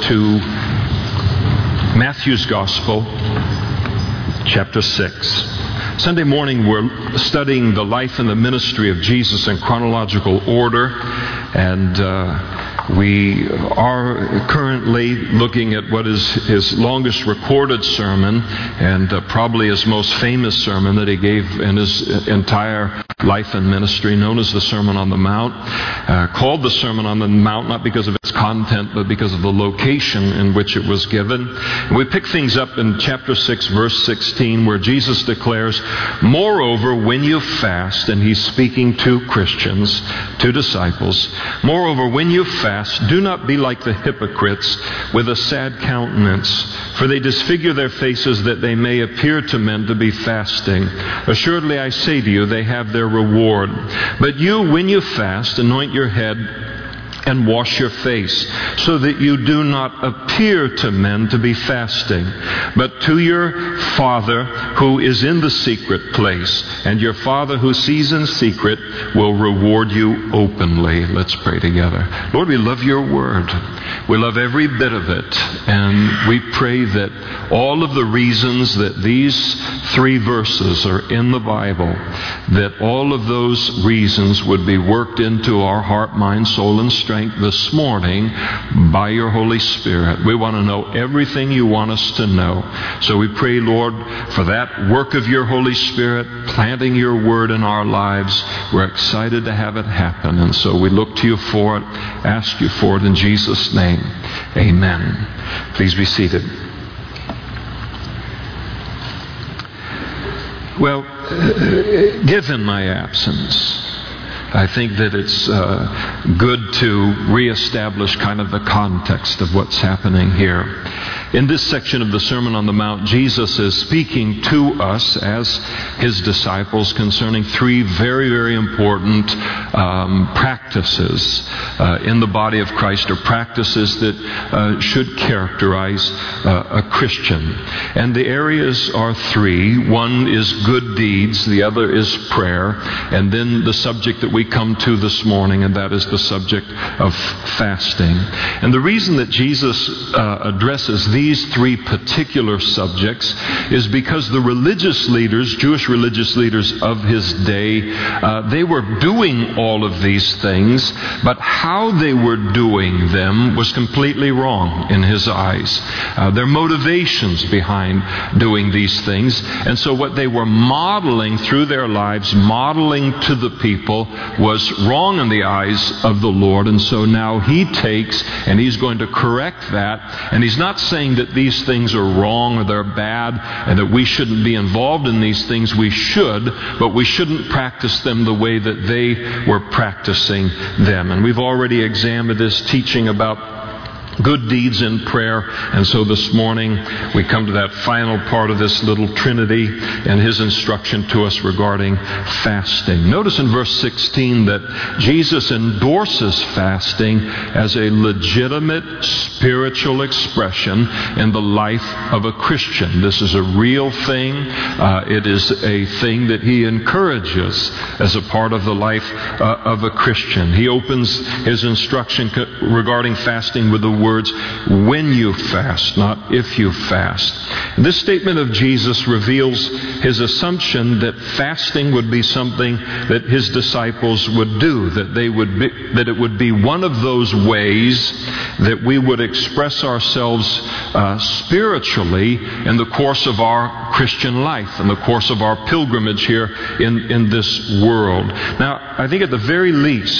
to Matthew's Gospel, chapter 6. Sunday morning we're studying the life and the ministry of Jesus in chronological order, and we are currently looking at what is his longest recorded sermon and probably his most famous sermon that he gave in his entire life and ministry, known as the Sermon on the Mount, called the Sermon on the Mount not because of its content but because of the location in which it was given. And we pick things up in chapter 6, verse 16, where Jesus declares, "Moreover, when you fast," and he's speaking to Christians, to disciples, "Moreover, when you fast, do not be like the hypocrites with a sad countenance, for they disfigure their faces that they may appear to men to be fasting. Assuredly I say to you, they have their reward. But you, when you fast, anoint your head and wash your face, so that you do not appear to men to be fasting, but to your Father who is in the secret place, and your Father who sees in secret will reward you openly." Let's pray together. Lord, we love your word. We love every bit of it, and we pray that all of the reasons that these 3 verses are in the Bible, that all of those reasons would be worked into our heart, mind, soul, and strength this morning by your Holy Spirit. We want to know everything you want us to know. So we pray, Lord, for that work of your Holy Spirit, planting your word in our lives. We're excited to have it happen, and so we look to you for it, ask you for it in Jesus' name. Amen. Please be seated. Well, given my absence, I think that it's good to reestablish kind of the context of what's happening here. In this section of the Sermon on the Mount, Jesus is speaking to us as his disciples concerning 3 very, very important practices in the body of Christ, or practices that should characterize a Christian. And the areas are 3. One is good deeds, the other is prayer, and then the subject that we come to this morning, and that is the subject of fasting. And the reason that Jesus addresses these 3 particular subjects is because the religious leaders, Jewish religious leaders of his day, they were doing all of these things, but how they were doing them was completely wrong in his eyes. Their motivations behind doing these things, and so what they were modeling through their lives, modeling to the people, was wrong in the eyes of the Lord. And so now he takes and he's going to correct that. And he's not saying that these things are wrong or they're bad and that we shouldn't be involved in these things. We should, but we shouldn't practice them the way that they were practicing them. And we've already examined this teaching about good deeds in prayer. And so this morning we come to that final part of this little trinity and his instruction to us regarding fasting. Notice in verse 16 that Jesus endorses fasting as a legitimate spiritual expression in the life of a Christian. This is a real thing. It is a thing that he encourages as a part of the life of a Christian. He opens his instruction regarding fasting with the words, "when you fast," not "if you fast." And this statement of Jesus reveals his assumption that fasting would be something that his disciples would do, that it would be one of those ways that we would express ourselves spiritually in the course of our Christian life, in the course of our pilgrimage here in this world. Now, I think at the very least,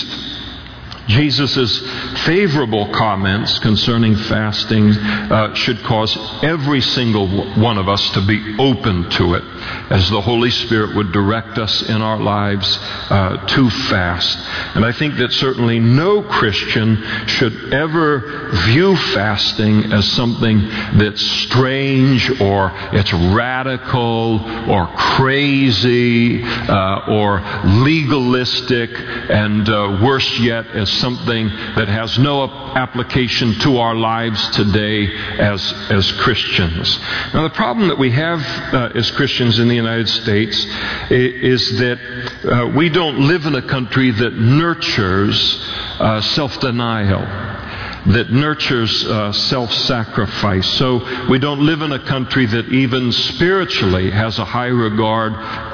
Jesus' favorable comments concerning fasting should cause every single one of us to be open to it, as the Holy Spirit would direct us in our lives to fast. And I think that certainly no Christian should ever view fasting as something that's strange, or it's radical, or crazy, or legalistic, and worse yet, as something that has no application to our lives today as Christians. Now, the problem that we have as Christians in the United States is that we don't live in a country that nurtures self-denial. that nurtures self-sacrifice. So we don't live in a country that even spiritually has a high regard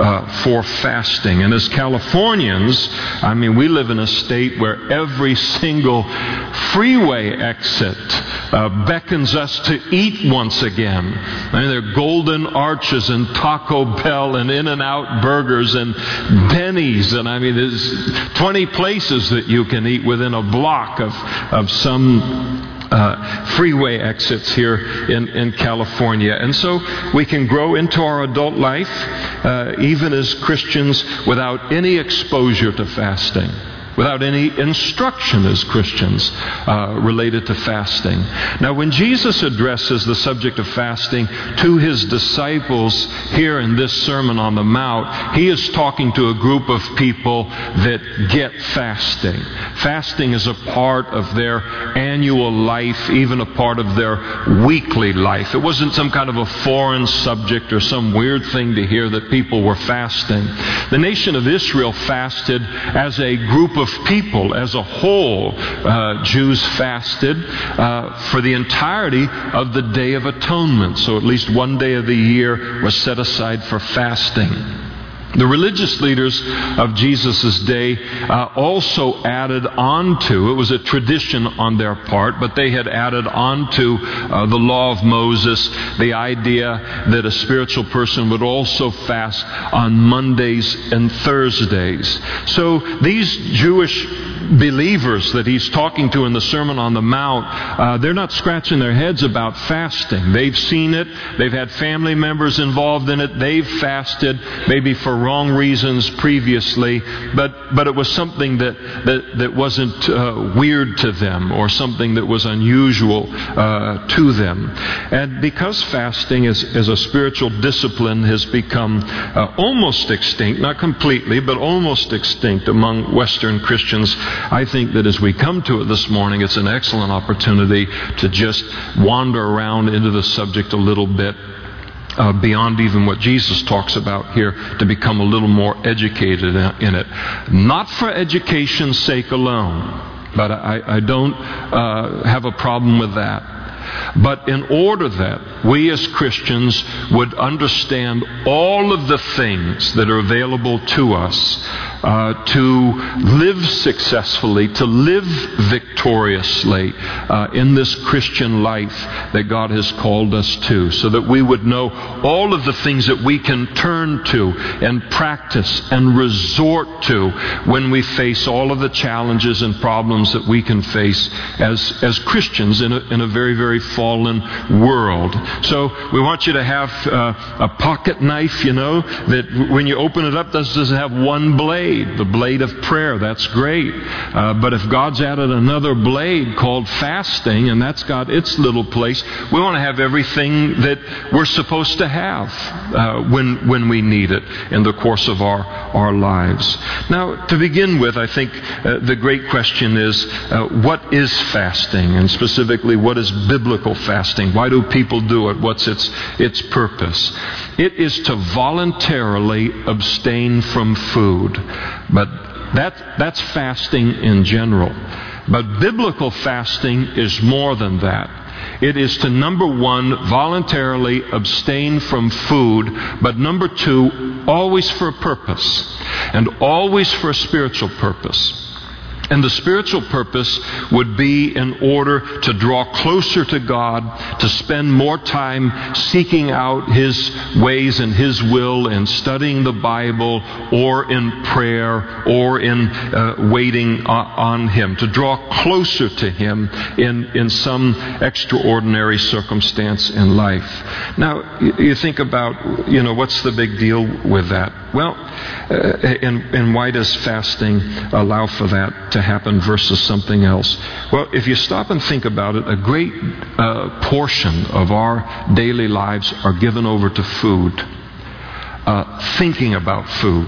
for fasting. And as Californians, I mean, we live in a state where every single freeway exit beckons us to eat once again. I mean, there are Golden Arches and Taco Bell and In-N-Out Burgers and Denny's, and I mean, there's 20 places that you can eat within a block of some freeway exits here in California. And so we can grow into our adult life, even as Christians, without any exposure to fasting, without any instruction as Christians related to fasting. Now, when Jesus addresses the subject of fasting to His disciples here in this Sermon on the Mount, He is talking to a group of people that get fasting. Fasting is a part of their annual life, even a part of their weekly life. It wasn't some kind of a foreign subject or some weird thing to hear that people were fasting. The nation of Israel fasted as a group of people, as a whole. Jews fasted for the entirety of the Day of Atonement. So at least one day of the year was set aside for fasting. The religious leaders of Jesus' day also added on to, it was a tradition on their part, but they had added on to the law of Moses the idea that a spiritual person would also fast on Mondays and Thursdays. So these Jewish believers that He's talking to in the Sermon on the Mount, they're not scratching their heads about fasting. They've seen it. They've had family members involved in it. They've fasted, maybe for wrong reasons previously, but it was something that wasn't weird to them, or something that was unusual to them. And because fasting as a spiritual discipline has become almost extinct, not completely, but almost extinct among Western Christians, I think that as we come to it this morning, it's an excellent opportunity to just wander around into the subject a little bit, beyond even what Jesus talks about here, to become a little more educated in it. Not for education's sake alone, but I don't have a problem with that. But in order that we as Christians would understand all of the things that are available to us to live successfully, to live victoriously in this Christian life that God has called us to, so that we would know all of the things that we can turn to and practice and resort to when we face all of the challenges and problems that we can face as Christians in a very, very fallen world. So we want you to have a pocket knife, that when you open it up, doesn't have one blade, the blade of prayer. That's great. But if God's added another blade called fasting, and that's got its little place, we want to have everything that we're supposed to have when we need it in the course of our lives. Now, to begin with, I think the great question is, what is fasting? And specifically, what is biblical fasting? Why do people do it? What's its purpose? It is to voluntarily abstain from food. But that's fasting in general. But biblical fasting is more than that. It is to, number one, voluntarily abstain from food, but number two, always for a purpose, and always for a spiritual purpose. And the spiritual purpose would be in order to draw closer to God, to spend more time seeking out His ways and His will, and studying the Bible, or in prayer, or in waiting on Him, to draw closer to Him in some extraordinary circumstance in life. Now, you think about, what's the big deal with that? Well, and why does fasting allow for that to happen versus something else? Well, if you stop and think about it, a great portion of our daily lives are given over to food. Thinking about food.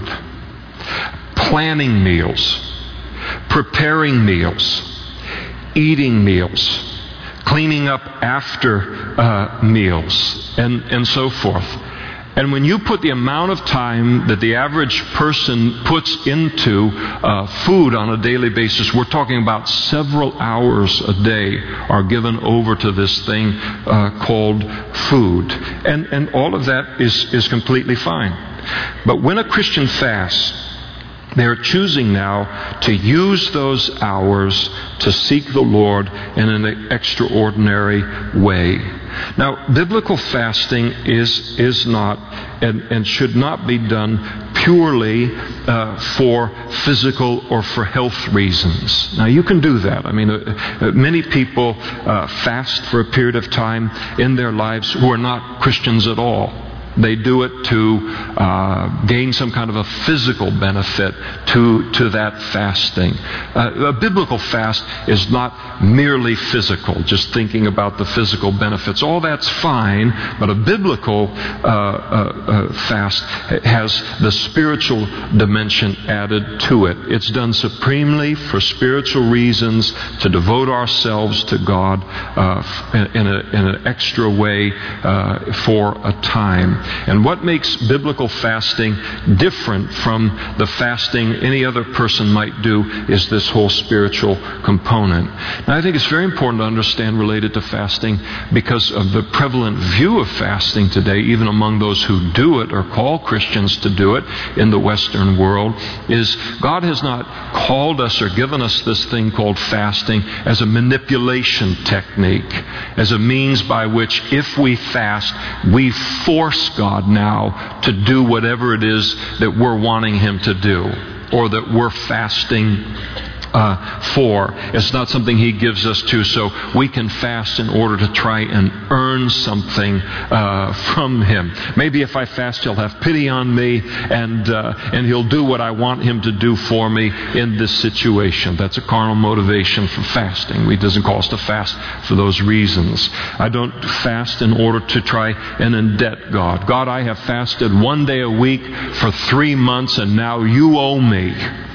Planning meals. Preparing meals. Eating meals. Cleaning up after meals. And so forth. And when you put the amount of time that the average person puts into food on a daily basis, we're talking about several hours a day are given over to this thing called food. And all of that is completely fine. But when a Christian fasts, they're choosing now to use those hours to seek the Lord in an extraordinary way. Now, biblical fasting is not and should not be done purely for physical or for health reasons. Now, you can do that. I mean, many people fast for a period of time in their lives who are not Christians at all. They do it to gain some kind of a physical benefit to that fasting. A biblical fast is not merely physical, just thinking about the physical benefits. All that's fine, but a biblical fast has the spiritual dimension added to it. It's done supremely for spiritual reasons, to devote ourselves to God in an extra way for a time. And what makes biblical fasting different from the fasting any other person might do is this whole spiritual component. Now, I think it's very important to understand related to fasting, because of the prevalent view of fasting today, even among those who do it or call Christians to do it in the Western world, is God has not called us or given us this thing called fasting as a manipulation technique, as a means by which, if we fast, we force God now to do whatever it is that we're wanting Him to do, or that we're fasting for. It's not something He gives us to so we can fast in order to try and earn something from Him. Maybe if I fast, He'll have pity on me and He'll do what I want Him to do for me in this situation. That's a carnal motivation for fasting. He doesn't call us to fast for those reasons. I don't fast in order to try and indebt God. God, I have fasted one day a week for 3 months and now you owe me.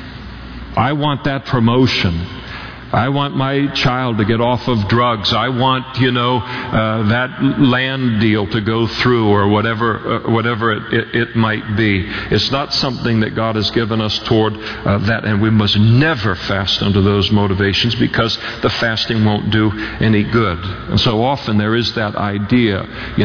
I want that promotion. I want my child to get off of drugs. I want, that land deal to go through, or whatever it might be. It's not something that God has given us toward that, and we must never fast under those motivations, because the fasting won't do any good. And so often there is that idea,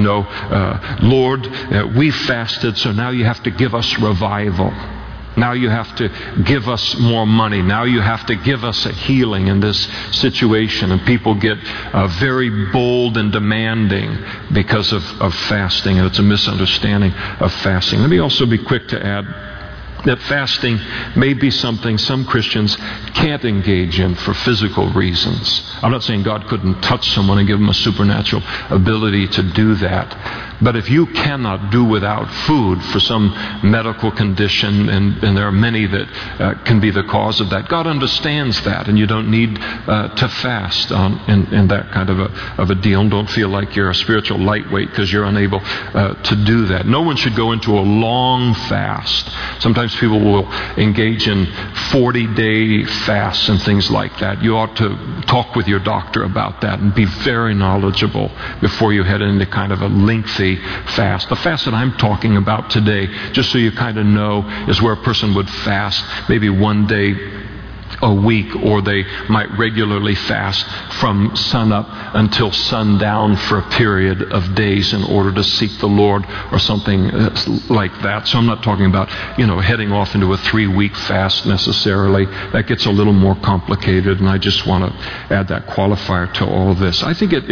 Lord, we fasted, so now you have to give us revival. Now you have to give us more money. Now you have to give us a healing in this situation. And people get very bold and demanding because of fasting. And it's a misunderstanding of fasting. Let me also be quick to add that fasting may be something some Christians can't engage in for physical reasons. I'm not saying God couldn't touch someone and give them a supernatural ability to do that. But if you cannot do without food for some medical condition, and there are many that can be the cause of that, God understands that, and you don't need to fast in that kind of a deal. And don't feel like you're a spiritual lightweight because you're unable to do that. No one should go into a long fast. Sometimes people will engage in 40-day fasts and things like that. You ought to talk with your doctor about that and be very knowledgeable before you head into kind of a lengthy fast. The fast that I'm talking about today, just so you kind of know, is where a person would fast maybe one day a week, or they might regularly fast from sunup until sundown for a period of days in order to seek the Lord, or something like that. So I'm not talking about, heading off into a 3-week fast necessarily. That gets a little more complicated, and I just want to add that qualifier to all of this. I think it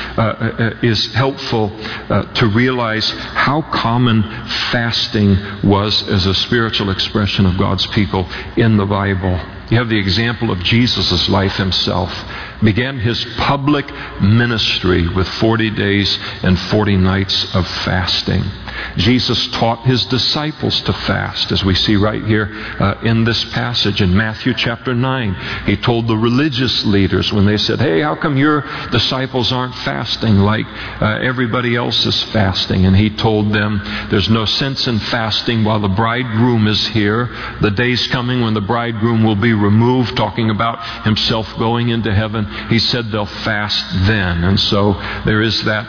is helpful to realize how common fasting was as a spiritual expression of God's people in the Bible. You have the example of Jesus' life Himself. Began His public ministry with 40 days and 40 nights of fasting. Jesus taught His disciples to fast, as we see right here in this passage in Matthew chapter 9. He told the religious leaders when they said, "Hey, how come your disciples aren't fasting like everybody else is fasting?" And He told them, "There's no sense in fasting while the bridegroom is here. The day's coming when the bridegroom will be removed," talking about Himself going into heaven, He said they'll fast then. And so there is that.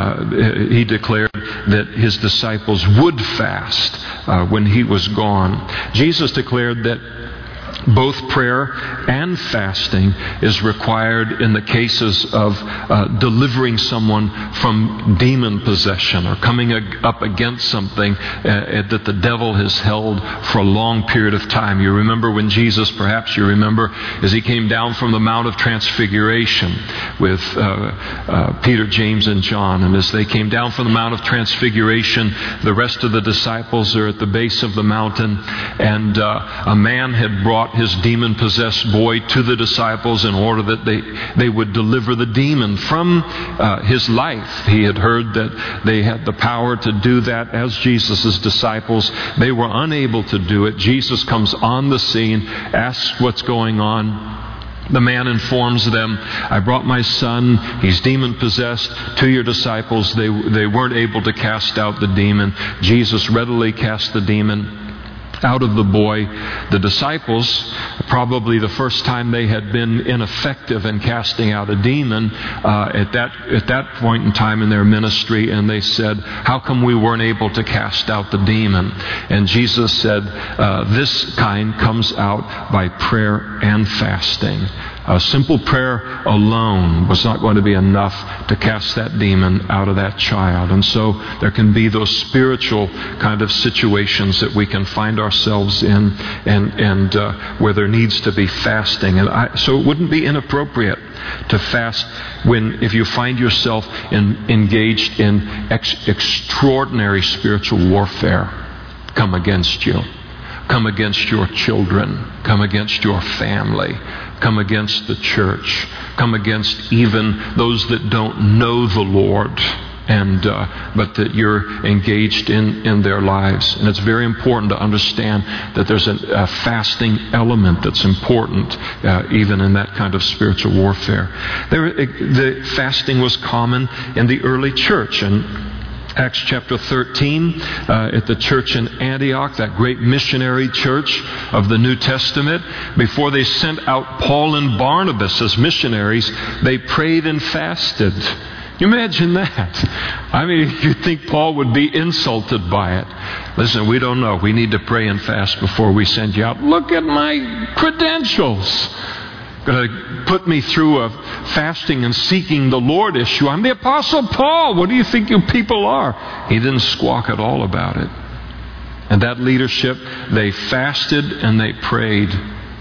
He declared that His disciples would fast when He was gone. Jesus declared that both prayer and fasting is required in the cases of delivering someone from demon possession or coming up against something that the devil has held for a long period of time. You remember when Jesus, perhaps you remember, as He came down from the Mount of Transfiguration with Peter, James, and John. And as they came down from the Mount of Transfiguration, the rest of the disciples are at the base of the mountain, and a man had brought his demon-possessed boy to the disciples in order that they would deliver the demon from his life. He had heard that they had the power to do that as Jesus' disciples. They were unable to do it. Jesus comes on the scene, asks what's going on. The man informs them, I brought my son, he's demon-possessed, to your disciples. They weren't able to cast out the demon. Jesus readily cast the demon out of the boy. The disciples, probably the first time they had been ineffective in casting out a demon at that point in time in their ministry, and they said, how come we weren't able to cast out the demon? And Jesus said, this kind comes out by prayer and fasting. A simple prayer alone was not going to be enough to cast that demon out of that child. And so there can be those spiritual kind of situations that we can find ourselves in, and where there needs to be fasting. So it wouldn't be inappropriate to fast if you find yourself engaged in extraordinary spiritual warfare come against you. Come against your children. Come against your family. Come against the church. Come against even those that don't know the Lord, but that you're engaged in their lives. And it's very important to understand that there's a fasting element that's important even in that kind of spiritual warfare. The fasting was common in the early church, and Acts chapter 13, at the church in Antioch, that great missionary church of the New Testament, before they sent out Paul and Barnabas as missionaries, they prayed and fasted. You imagine that? I mean, you'd think Paul would be insulted by it. Listen, we don't know. We need to pray and fast before we send you out. Look at my credentials. Going to put me through a fasting and seeking the Lord issue. I'm the Apostle Paul. What do you think you people are? He didn't squawk at all about it. And that leadership, they fasted and they prayed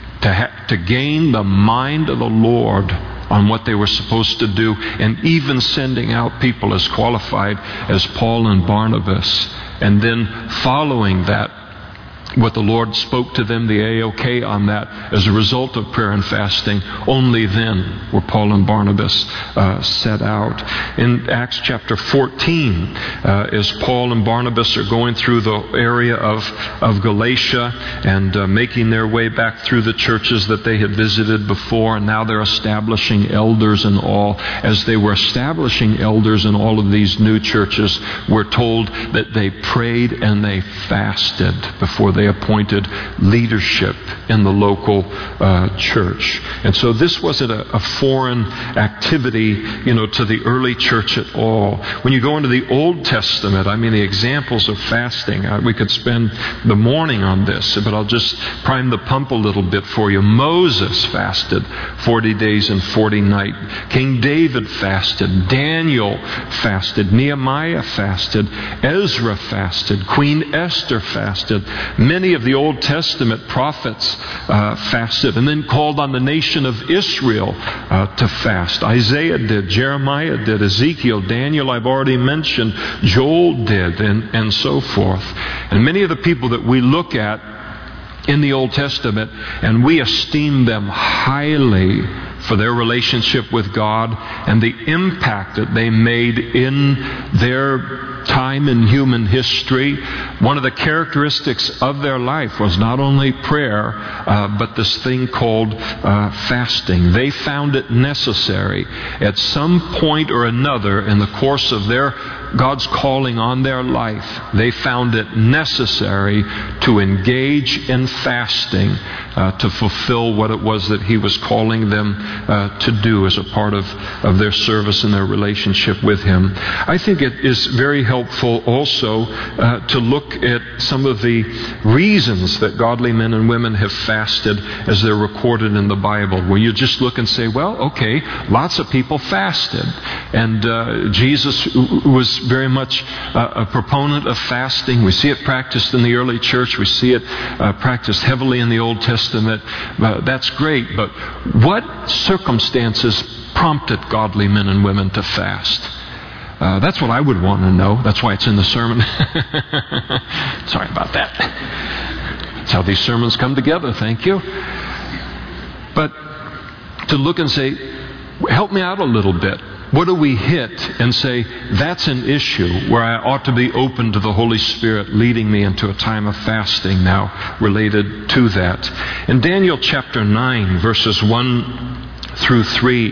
to gain the mind of the Lord on what they were supposed to do, and even sending out people as qualified as Paul and Barnabas. And then following that, what the Lord spoke to them, the A-OK on that, as a result of prayer and fasting, only then were Paul and Barnabas set out. In Acts chapter 14, as Paul and Barnabas are going through the area of Galatia and making their way back through the churches that they had visited before, and now they're establishing elders and all. As they were establishing elders in all of these new churches, we're told that they prayed and they fasted before they appointed leadership in the local church. And so this wasn't a foreign activity, to the early church at all. When you go into the Old Testament, the examples of fasting, we could spend the morning on this, but I'll just prime the pump a little bit for you. Moses fasted 40 days and 40 nights. King David fasted. Daniel fasted. Nehemiah fasted. Ezra fasted. Queen Esther fasted. Many of the Old Testament prophets fasted and then called on the nation of Israel to fast. Isaiah did, Jeremiah did, Ezekiel, Daniel I've already mentioned, Joel did, and so forth. And many of the people that we look at in the Old Testament, and we esteem them highly for their relationship with God and the impact that they made in their time in human history. One of the characteristics of their life was not only prayer, but this thing called fasting. They found it necessary at some point or another in the course of God's calling on their life. They found it necessary to engage in fasting to fulfill what it was that He was calling them to do as a part of their service and their relationship with Him. I think it is very helpful also to look at some of the reasons that godly men and women have fasted as they're recorded in the Bible, where you just look and say, well, okay, lots of people fasted. And Jesus was very much a proponent of fasting. We see it practiced in the early church. We see it practiced heavily in the Old Testament. That's great. But what circumstances prompted godly men and women to fast? That's what I would want to know. That's why it's in the sermon. Sorry about that. That's how these sermons come together. Thank you. But to look and say, help me out a little bit. What do we hit and say, that's an issue where I ought to be open to the Holy Spirit leading me into a time of fasting now related to that? In Daniel chapter 9, verses 1 through 3,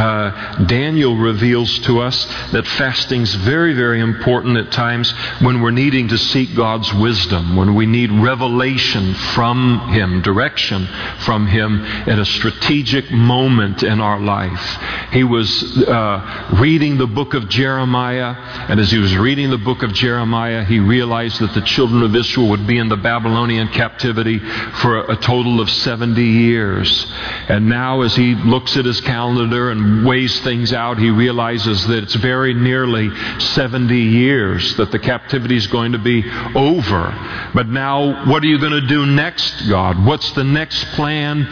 Daniel reveals to us that fasting's very, very important at times when we're needing to seek God's wisdom, when we need revelation from Him, direction from Him at a strategic moment in our life. He was reading the book of Jeremiah, and as he was reading the book of Jeremiah, he realized that the children of Israel would be in the Babylonian captivity for a total of 70 years. And now as he looks at his calendar and weighs things out, he realizes that it's very nearly 70 years that the captivity is going to be over. But now, what are you going to do next, God? What's the next plan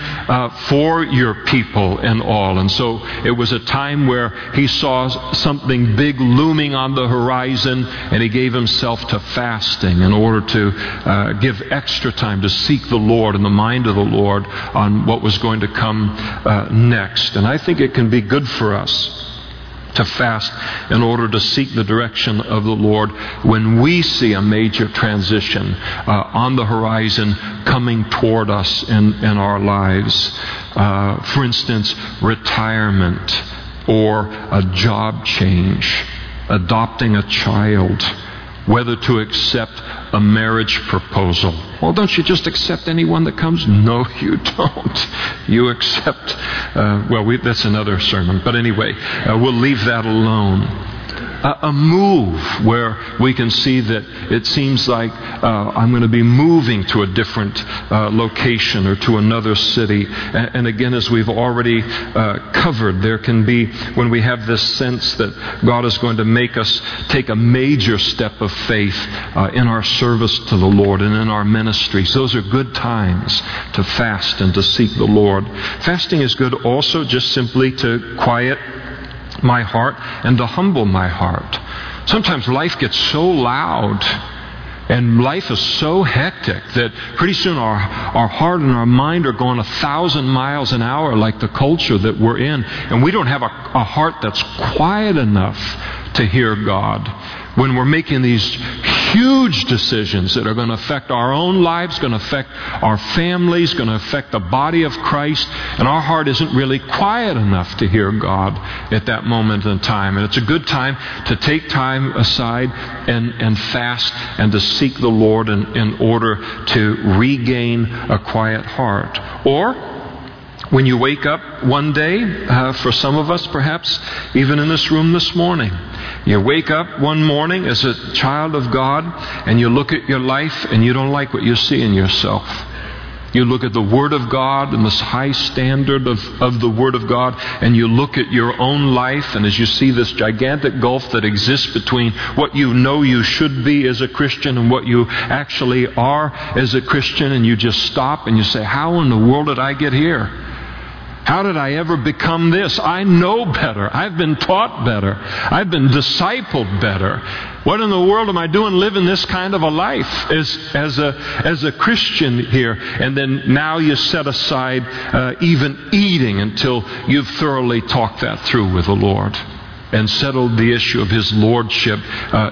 for your people and all? And so it was a time where he saw something big looming on the horizon, and he gave himself to fasting in order to give extra time to seek the Lord and the mind of the Lord on what was going to come next. And I think it can be good for us to fast in order to seek the direction of the Lord when we see a major transition on the horizon coming toward us in our lives. For instance, retirement or a job change, adopting a child, whether to accept a marriage proposal. Well, don't you just accept anyone that comes? No, you don't. You accept, that's another sermon. But anyway, we'll leave that alone. A move where we can see that it seems like I'm going to be moving to a different location or to another city. And again, as we've already covered, there can be, when we have this sense that God is going to make us take a major step of faith in our service to the Lord and in our ministries. Those are good times to fast and to seek the Lord. Fasting is good also just simply to quiet my heart and to humble my heart. Sometimes life gets so loud and life is so hectic that pretty soon our heart and our mind are going 1,000 miles an hour like the culture that we're in, and we don't have a heart that's quiet enough to hear God. When we're making these huge decisions that are going to affect our own lives, going to affect our families, going to affect the body of Christ, and our heart isn't really quiet enough to hear God at that moment in time. And it's a good time to take time aside and fast and to seek the Lord in order to regain a quiet heart. Or when you wake up one day, for some of us perhaps, even in this room this morning, you wake up one morning as a child of God and you look at your life and you don't like what you see in yourself. You look at the Word of God and this high standard of the Word of God, and you look at your own life, and as you see this gigantic gulf that exists between what you know you should be as a Christian and what you actually are as a Christian, and you just stop and you say, how in the world did I get here? How did I ever become this? I know better. I've been taught better. I've been discipled better. What in the world am I doing living this kind of a life as a Christian here? And then now you set aside even eating until you've thoroughly talked that through with the Lord and settled the issue of His Lordship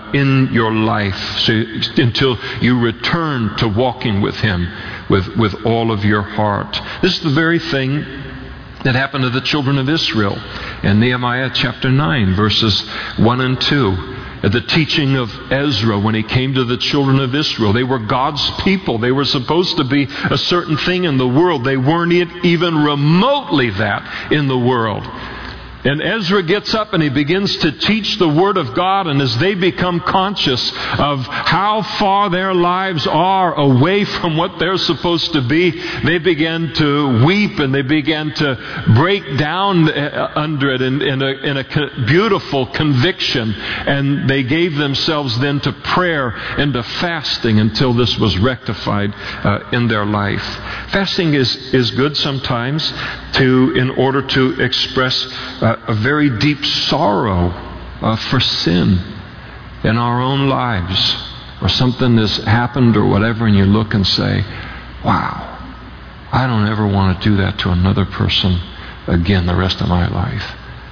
in your life, so until you return to walking with Him with all of your heart. This is the very thing that happened to the children of Israel in Nehemiah chapter 9, verses 1 and 2. at the teaching of Ezra when he came to the children of Israel. They were God's people. They were supposed to be a certain thing in the world. They weren't even remotely that in the world. And Ezra gets up and he begins to teach the Word of God, and as they become conscious of how far their lives are away from what they're supposed to be, they began to weep and they began to break down under it in a beautiful conviction. And they gave themselves then to prayer and to fasting until this was rectified in their life. Fasting is good sometimes in order to express a very deep sorrow for sin in our own lives, or something has happened or whatever, and you look and say, wow, I don't ever want to do that to another person again the rest of my life.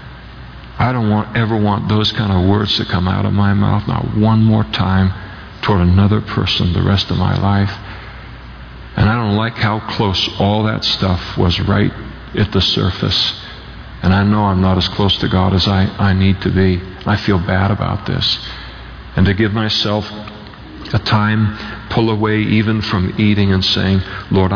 I don't ever want those kind of words to come out of my mouth, not one more time, toward another person the rest of my life. And I don't like how close all that stuff was right at the surface. And I know I'm not as close to God as I need to be. I feel bad about this. And to give myself a time, pull away even from eating and saying, Lord,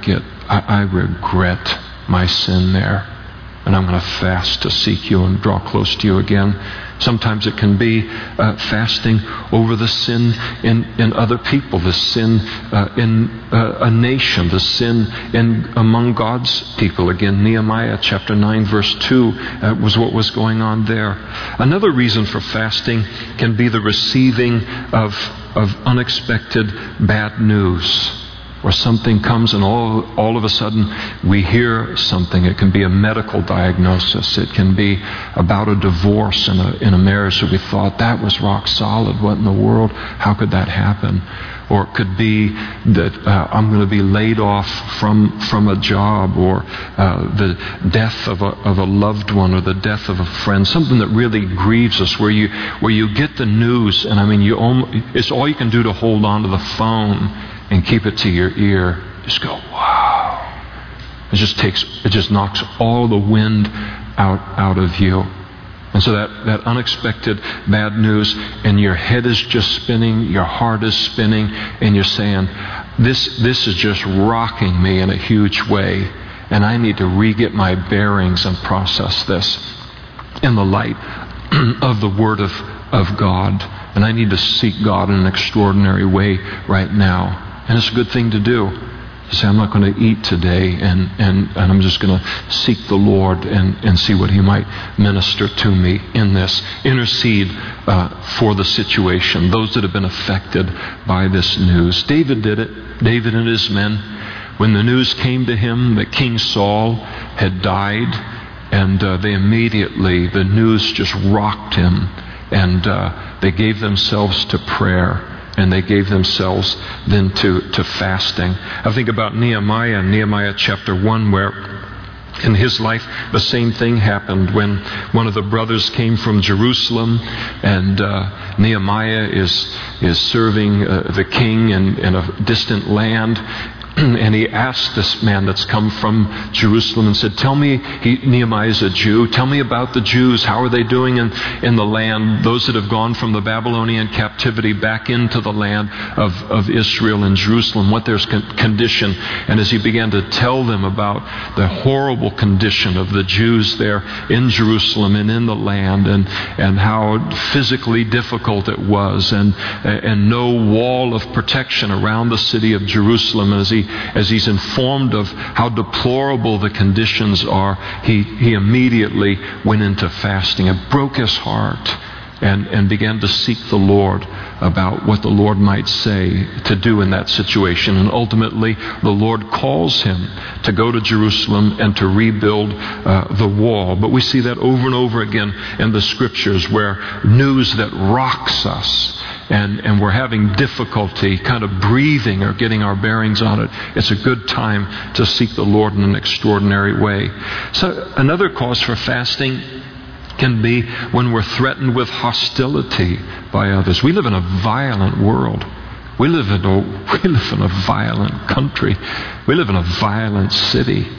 I regret my sin there. And I'm going to fast to seek you and draw close to you again. Sometimes it can be fasting over the sin in other people, the sin in a nation, the sin among God's people. Again, Nehemiah chapter 9 verse 2 was what was going on there. Another reason for fasting can be the receiving of unexpected bad news. Or something comes and all of a sudden we hear something. It can be a medical diagnosis. It can be about a divorce in a marriage that we thought that was rock solid. What in the world? How could that happen? Or it could be that I'm going to be laid off from a job, or the death of a loved one, or the death of a friend. Something that really grieves us, where you get the news, and I mean, it's all you can do to hold on to the phone and keep it to your ear. Just go, wow. It just knocks all the wind out of you. And so that unexpected bad news, and your head is just spinning, your heart is spinning, and you're saying, this is just rocking me in a huge way, and I need to re-get my bearings and process this in the light of the Word of God. And I need to seek God in an extraordinary way right now. And it's a good thing to do. To say, I'm not going to eat today, and I'm just going to seek the Lord and see what He might minister to me in this. Intercede for the situation, those that have been affected by this news. David did it. David and his men, when the news came to him that King Saul had died, and the news just rocked him, and they gave themselves to prayer. And they gave themselves then to fasting. I think about Nehemiah chapter 1, where in his life the same thing happened when one of the brothers came from Jerusalem, and Nehemiah is serving the king in a distant land. And he asked this man that's come from Jerusalem and said, Nehemiah is a Jew, tell me about the Jews. How are they doing in the land? Those that have gone from the Babylonian captivity back into the land of Israel and Jerusalem, what their condition. And as he began to tell them about the horrible condition of the Jews there in Jerusalem and in the land, and how physically difficult it was, and no wall of protection around the city of Jerusalem, as he's informed of how deplorable the conditions are, he immediately went into fasting. It broke his heart, and began to seek the Lord about what the Lord might say to do in that situation. And ultimately, the Lord calls him to go to Jerusalem and to rebuild the wall. But we see that over and over again in the Scriptures, where news that rocks us, and we're having difficulty kind of breathing or getting our bearings on it, it's a good time to seek the Lord in an extraordinary way. So another cause for fasting can be when we're threatened with hostility by others. We live in a violent world. We live in a violent country. We live in a violent city.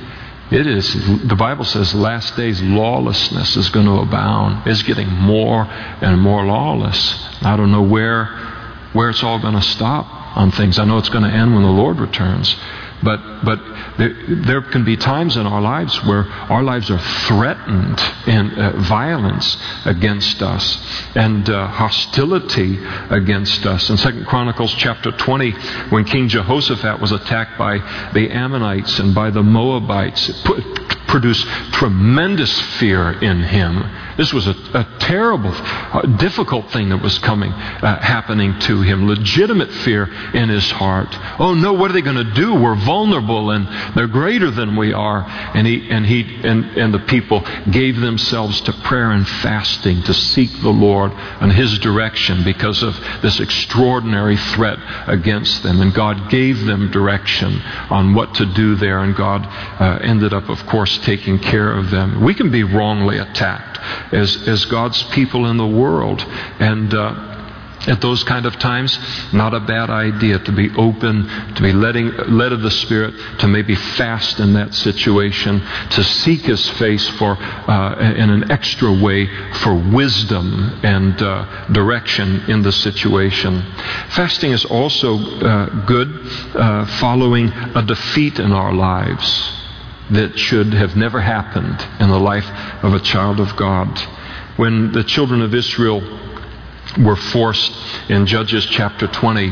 It is, the Bible says, last days lawlessness is going to abound. It's getting more and more lawless. I don't know where it's all going to stop on things. I know it's going to end when the Lord returns. But there can be times in our lives where our lives are threatened in violence against us and hostility against us. In 2 Chronicles chapter 20, when King Jehoshaphat was attacked by the Ammonites and by the Moabites, it produced tremendous fear in him. This was a terrible, difficult thing that was happening to him. Legitimate fear in his heart. Oh no, what are they going to do? We're vulnerable and they're greater than we are. And the people gave themselves to prayer and fasting to seek the Lord and His direction because of this extraordinary threat against them. And God gave them direction on what to do there. And God ended up, of course, taking care of them. We can be wrongly attacked as God's people in the world. And at those kind of times, not a bad idea to be open, to be led of the Spirit, to maybe fast in that situation, to seek His face for in an extra way for wisdom and direction in the situation. Fasting is also good following a defeat in our lives that should have never happened in the life of a child of God. When the children of Israel were forced in Judges chapter 20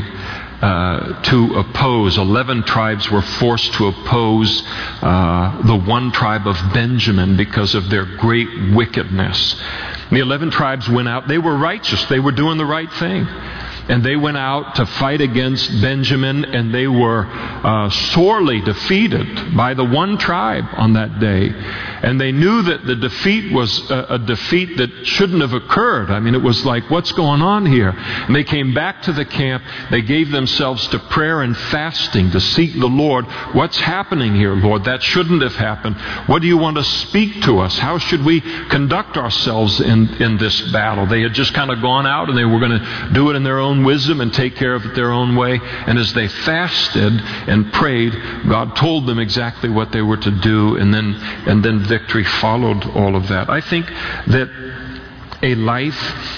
to oppose, 11 tribes were forced to oppose the one tribe of Benjamin because of their great wickedness. The 11 tribes went out. They were righteous. They were doing the right thing. And they went out to fight against Benjamin, and they were sorely defeated by the one tribe on that day. And they knew that the defeat was a defeat that shouldn't have occurred. I mean, it was like, what's going on here? And they came back to the camp. They gave themselves to prayer and fasting to seek the Lord. What's happening here, Lord? That shouldn't have happened. What do you want to speak to us? How should we conduct ourselves in this battle? They had just kind of gone out and they were going to do it in their own wisdom and take care of it their own way. And as they fasted and prayed, God told them exactly what they were to do, and then victory followed all of that. I think that a life,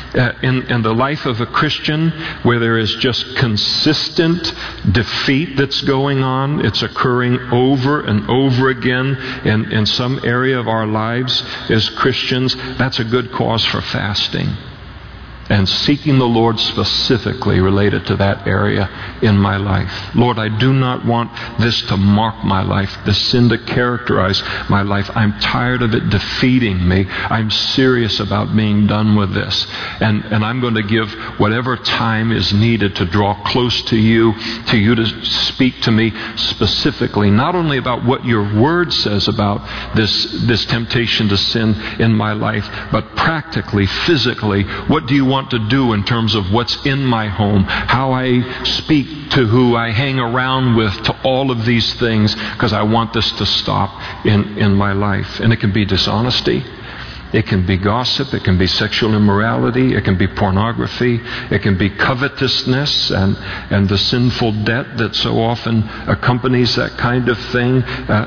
in the life of a Christian, where there is just consistent defeat that's going on, it's occurring over and over again in some area of our lives as Christians, that's a good cause for fasting and seeking the Lord specifically related to that area in my life. Lord, I do not want this to mark my life, this sin to characterize my life. I'm tired of it defeating me. I'm serious about being done with this. And I'm going to give whatever time is needed to draw close to you to speak to me specifically, not only about what your word says about this temptation to sin in my life, but practically, physically, what do you want to do in terms of what's in my home, how I speak to who I hang around with, to all of these things, because I want this to stop in my life. And it can be dishonesty. It can be gossip. It can be sexual immorality. It can be pornography. It can be covetousness and the sinful debt that so often accompanies that kind of thing,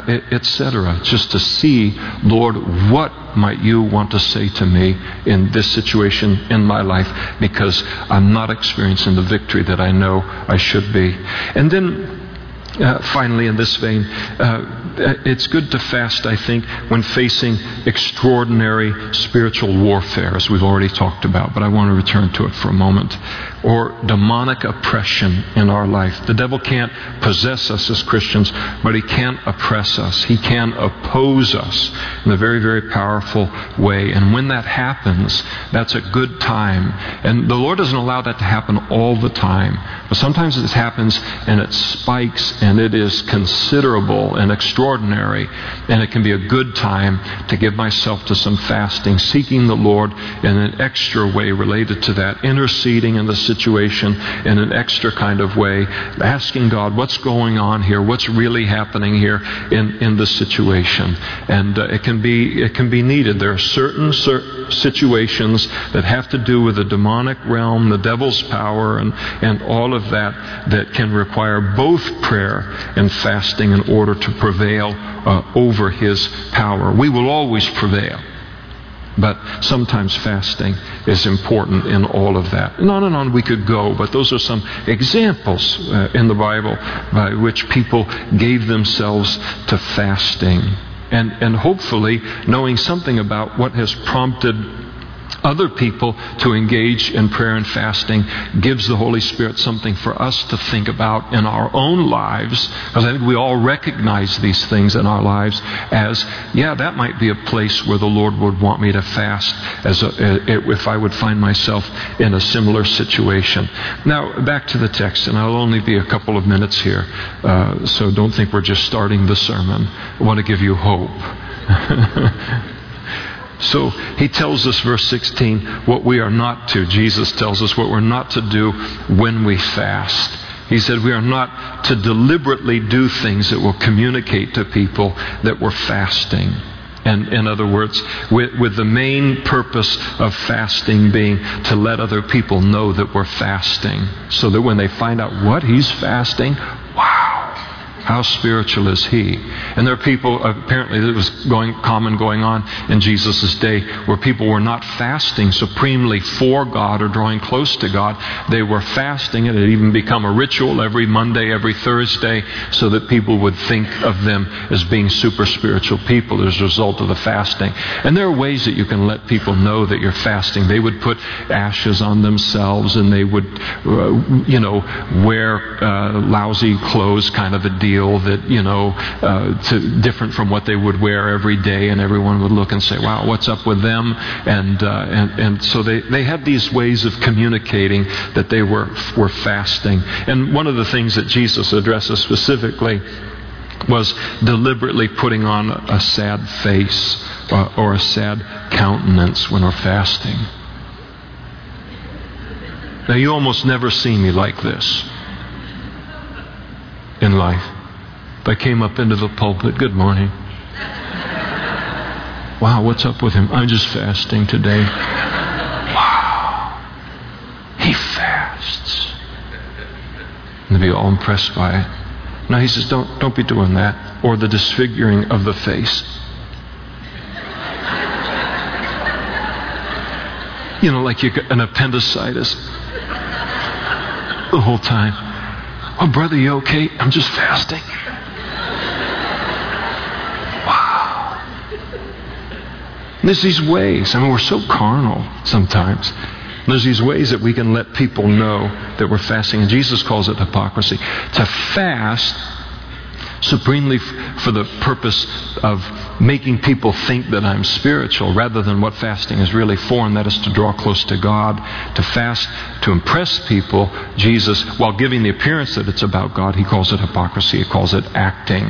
etc. Just to see, Lord, what might you want to say to me in this situation in my life, because I'm not experiencing the victory that I know I should be. And then finally, in this vein, it's good to fast, I think, when facing extraordinary spiritual warfare, as we've already talked about, but I want to return to it for a moment. Or demonic oppression in our life. The devil can't possess us as Christians, but he can oppress us. He can oppose us in a very, very powerful way. And when that happens, that's a good time. And the Lord doesn't allow that to happen all the time. But sometimes it happens and it spikes and it is considerable and extraordinary. And it can be a good time to give myself to some fasting, seeking the Lord in an extra way related to that, interceding in the situation in an extra kind of way, asking God, what's going on here? What's really happening here in the situation? And it can be needed. There are certain situations that have to do with the demonic realm, the devil's power, and all of that can require both prayer prayer and fasting in order to prevail over His power. We will always prevail. But sometimes fasting is important in all of that. And on we could go, but those are some examples in the Bible by which people gave themselves to fasting. And hopefully knowing something about what has prompted other people to engage in prayer and fasting gives the Holy Spirit something for us to think about in our own lives, because I think we all recognize these things in our lives as, yeah, that might be a place where the Lord would want me to fast if I would find myself in a similar situation. Now, back to the text, and I'll only be a couple of minutes here, so don't think we're just starting the sermon. I want to give you hope. So he tells us, verse 16, what we are not to. Jesus tells us what we're not to do when we fast. He said we are not to deliberately do things that will communicate to people that we're fasting. And in other words, with the main purpose of fasting being to let other people know that we're fasting, so that when they find out what he's fasting, wow, how spiritual is he? And there are people, apparently it was common going on in Jesus' day, where people were not fasting supremely for God or drawing close to God. They were fasting, and it had even become a ritual every Monday, every Thursday, so that people would think of them as being super spiritual people as a result of the fasting. And there are ways that you can let people know that you're fasting. They would put ashes on themselves, and they would, wear lousy clothes, kind of a deal that, different from what they would wear every day, and everyone would look and say, wow, what's up with them? And so they had these ways of communicating that they were fasting. And one of the things that Jesus addresses specifically was deliberately putting on a sad face or a sad countenance when we're fasting. Now, you almost never see me like this in life. I came up into the pulpit, good morning. Wow, what's up with him? I'm just fasting today. Wow, he fasts. And they'll be all impressed by it. Now he says, don't be doing that. Or the disfiguring of the face. Like you got an appendicitis the whole time. Oh, brother, you okay? I'm just fasting. There's these ways. We're so carnal sometimes. There's these ways that we can let people know that we're fasting. And Jesus calls it hypocrisy. To fast supremely for the purpose of making people think that I'm spiritual, rather than what fasting is really for, and that is to draw close to God. To fast to impress people, Jesus, while giving the appearance that it's about God, he calls it hypocrisy. He calls it acting,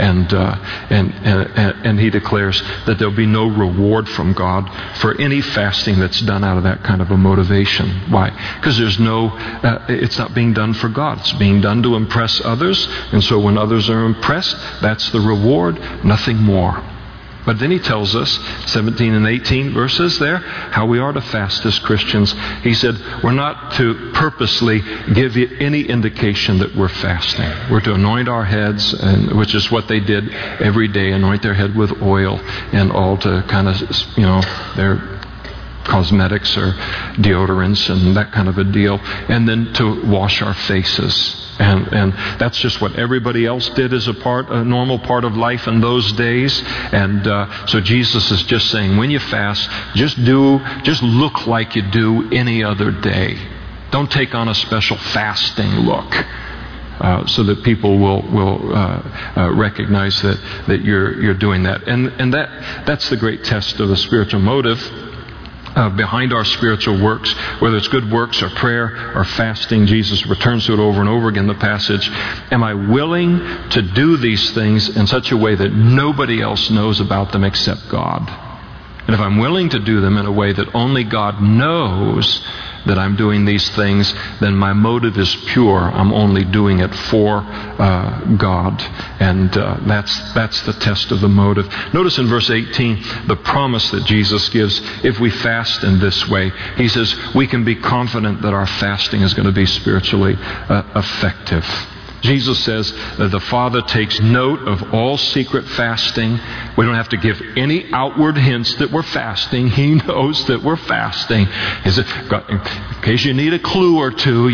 and he declares that there'll be no reward from God for any fasting that's done out of that kind of a motivation. Why? Because there's it's not being done for God. It's being done to impress others, and so when others are impressed, that's the reward, nothing more. But then he tells us, 17 and 18 verses there, how we are to fast as Christians. He said, we're not to purposely give you any indication that we're fasting. We're to anoint our heads, which is what they did every day, anoint their head with oil and all to kind of, their cosmetics or deodorants and that kind of a deal. And then to wash our faces. And that's just what everybody else did as a normal part of life in those days. And so Jesus is just saying, when you fast, just look like you do any other day. Don't take on a special fasting look, so that people will recognize that you're doing that. And that's the great test of the spiritual motive. Behind our spiritual works, whether it's good works or prayer or fasting, Jesus returns to it over and over again, the passage. Am I willing to do these things in such a way that nobody else knows about them except God? And if I'm willing to do them in a way that only God knows that I'm doing these things, then my motive is pure. I'm only doing it for God. And that's the test of the motive. Notice in verse 18, the promise that Jesus gives if we fast in this way. He says we can be confident that our fasting is going to be spiritually effective. Jesus says that the Father takes note of all secret fasting. We don't have to give any outward hints that we're fasting. He knows that we're fasting. In case you need a clue or two,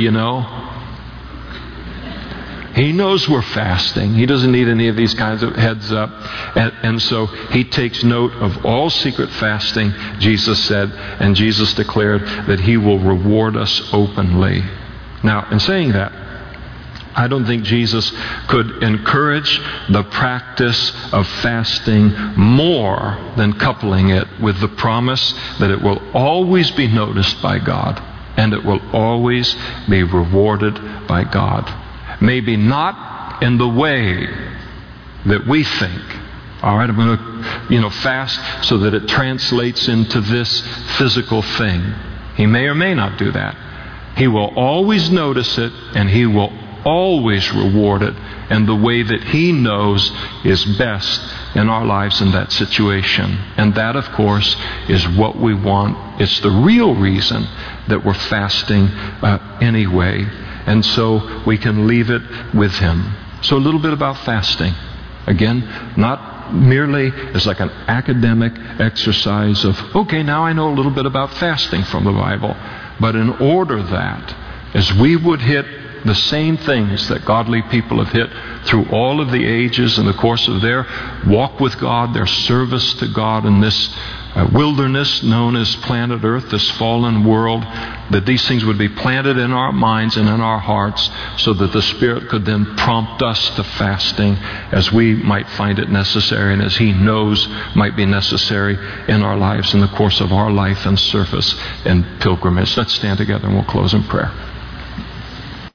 He knows we're fasting. He doesn't need any of these kinds of heads up. And so He takes note of all secret fasting, Jesus said, and Jesus declared that He will reward us openly. Now, in saying that, I don't think Jesus could encourage the practice of fasting more than coupling it with the promise that it will always be noticed by God and it will always be rewarded by God. Maybe not in the way that we think. All right, I'm going to, fast so that it translates into this physical thing. He may or may not do that. He will always notice it, and He will always reward it in the way that He knows is best in our lives in that situation. And that, of course, is what we want. It's the real reason that we're fasting anyway. And so we can leave it with Him. So a little bit about fasting. Again, not merely as like an academic exercise of, okay, now I know a little bit about fasting from the Bible. But in order that, as we would hit the same things that godly people have hit through all of the ages in the course of their walk with God, their service to God in this wilderness known as planet Earth, this fallen world, that these things would be planted in our minds and in our hearts so that the Spirit could then prompt us to fasting as we might find it necessary and as He knows might be necessary in our lives in the course of our life and service and pilgrimage. Let's stand together and we'll close in prayer.